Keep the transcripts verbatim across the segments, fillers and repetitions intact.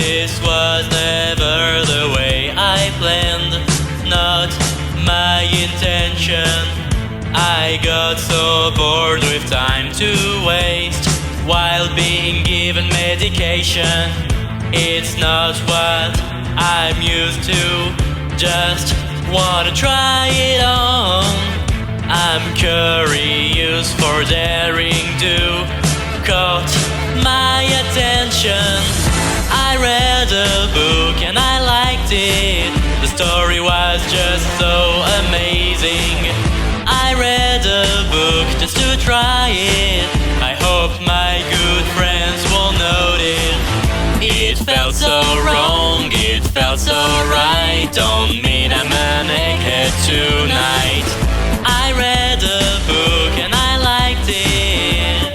This was never the way I planned, not my intention. I got so bored with time to waste while being given medication. It's not what I'm used to, just wanna try it on. I'm curious for daring to caught my attention. I read a book and I liked it. The story was just so amazing. I read a book just to try it. I hope my good friends will notice. It felt so wrong, it felt so right. Don't mean I'm an egghead tonight. I read a book and I liked it.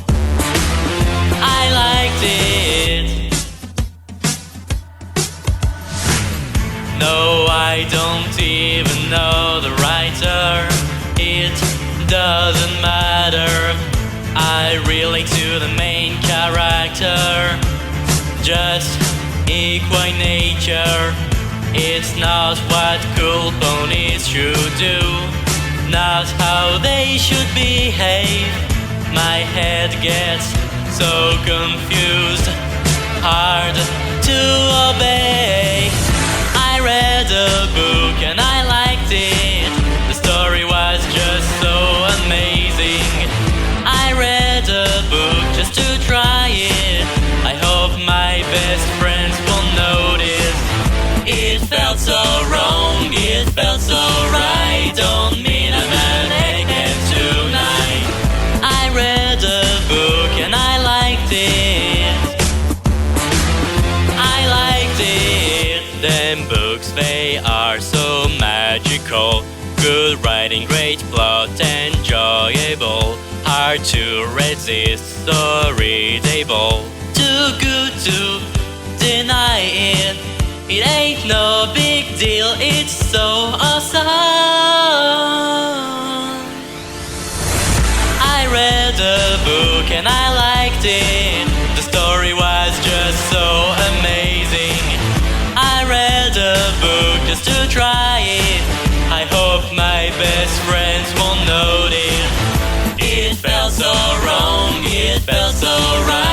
I liked it. No, I don't even know the writer. It doesn't matter. I relate to the main character. Just equine nature. It's not what cool ponies should do, not how they should behave. My head gets so confused, hard to obey. I read a book and I liked it. The story was just so amazing. I read a book just to try it. I hope my best friends will notice. It felt so wrong, it felt so right. Don't mean I'm an egghead tonight. I read a book and I liked it. I liked it. Them books, they are so magical. Good writing, great plot, enjoyable. Hard to resist, so readable. Too good to deny it. It ain't no big deal, it's so awesome. I read a book and I liked it. The story was just so amazing. I read a book just to try it. I hope my best friends will notice. It felt so wrong, it felt so right.